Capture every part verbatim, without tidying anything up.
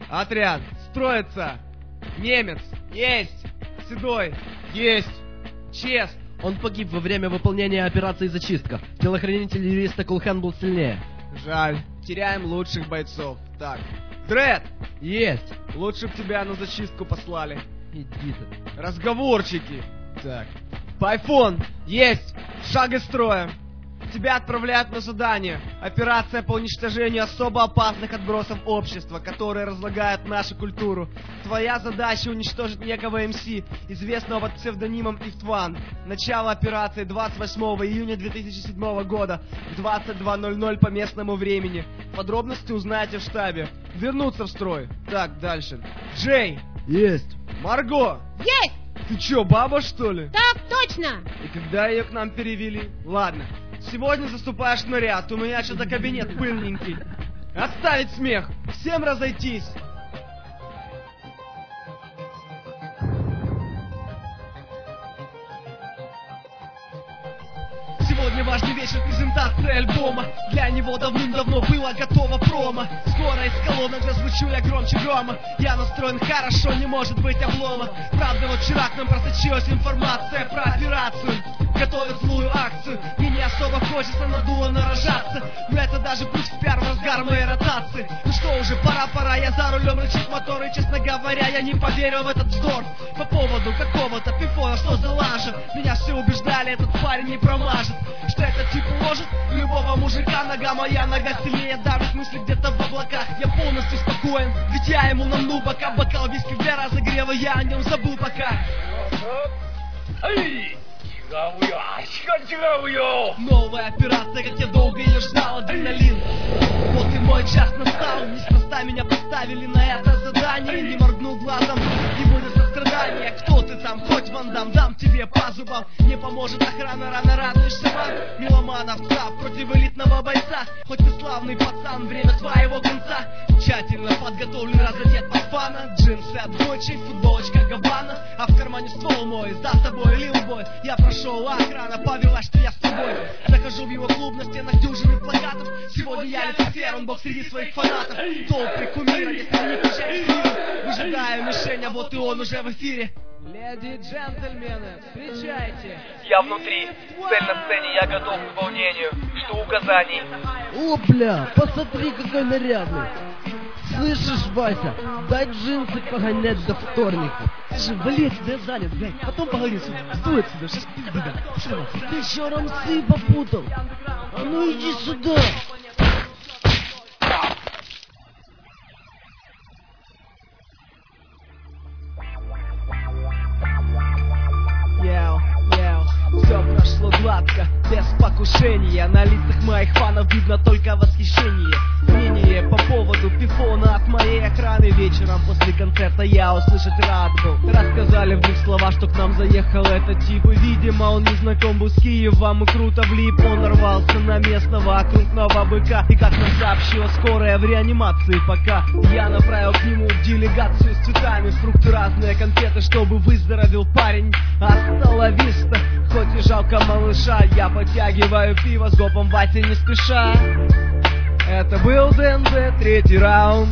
Отряд, строится. Немец, есть. Седой, есть. Чест. Он погиб во время выполнения операции «Зачистка». Телохранитель юриста Кулхан был сильнее. Жаль, теряем лучших бойцов. Так, Дред! Есть. Лучше б тебя на зачистку послали. Иди ты. Разговорчики. Так, Пайфон! Есть! Шаг из строя. Тебя отправляют на задание. Операция по уничтожению особо опасных отбросов общества, которые разлагают нашу культуру. Твоя задача уничтожить некого МС, известного под псевдонимом Ифтван. Начало операции двадцать восьмого июня две тысячи седьмого года в двадцать два ноль ноль по местному времени. Подробности узнаете в штабе. Вернуться в строй. Так, дальше. Джей! Есть. Марго! Есть! Ты чё, баба, что ли? Так точно! И когда ее к нам перевели? Ладно. Сегодня заступаешь в наряд, у меня что-то кабинет пыльненький. Отставить смех! Всем разойтись! Сегодня важный вечер презентации альбома. Для него давным-давно было готово промо. Скоро из колонок зазвучу я громче грома. Я настроен хорошо, не может быть облома. Правда, вот вчера к нам просочилась информация про операцию. Готовят злую акцию. Мне не особо хочется надуло нарожаться, но это даже путь в пиар в разгар моей ротации. Ну что уже, пора-пора, я за рулем рычит мотор. И, честно говоря, я не поверил в этот вздор. По поводу какого-то пифона, что за лажа. Меня все убеждали, этот парень не промажет. Что этот тип уложит любого мужика. Нога моя, нога сильнее давит мысли где-то в облаках. Я полностью спокоен, ведь я ему намну бока. Бокал виски для разогрева, я о нем забыл пока. Новая операция, как я долго ее ждал, адреналин. Вот и мой час настал. Неспроста меня поставили на это задание. Не моргнул глазом, не будет сострадания. Кто ты там, хоть Ван Дам, дам тебе по зубам. Не поможет охрана, рано радуешься вам. Меломановца против элитного бойца. Хоть ты славный пацан, время твоего конца. Тщательно подготовлен, разодет под фана. Джинсы от Гуччи, футболочка Габбана. А в кармане ствол мой, за тобой лилбой. Я прошел, а охрана повела, что я с тобой. Захожу в его клуб, на стенах дюжины плакатов. Сегодня я Люцифер, он бог среди своих фанатов. Толпы кумира, если не включать фильм. Выжидаю мишень, а вот и он уже в эфире. Леди и джентльмены, встречайте. Я внутри, цель на сцене, я готов к выполнению. Жду указаний. О, бля, посмотри, какой нарядный. Слышишь, Вася, дай джинсы погонять до вторника. Слушай, вали отсюда, я занят, блядь. Потом поговорим сюда. Стой отсюда, сейчас пизды дам. Ты еще рамсы попутал. А ну иди сюда. Яу, яу, все прошло гладко, без покушения. На лицах моих фанов видно только восхищение. Мнение по поводу пифона от моей охраны. Вечером после концерта я услышать рад был. Рассказали в двух словах, что к нам заехал этот тип. И, видимо, он не знаком был с Киевом и круто влип. Он нарвался на местного крупного быка. И, как нам сообщила скорая, в реанимации пока. Я направил к нему делегацию с цветами, фрукты, разные конфеты, чтобы выздоровел парень. Асталависта, хоть и жалко малыша. Я подтягиваю пиво с гопом Вати не спеша. Это был ДНД, третий раунд.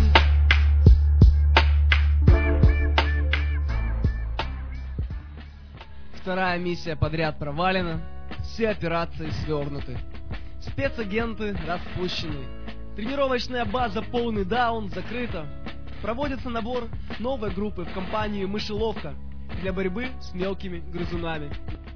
Вторая миссия подряд провалена. Все операции свернуты. Спецагенты распущены. Тренировочная база полный даун закрыта. Проводится набор новой группы в компанию «Мышеловка» для борьбы с мелкими грызунами.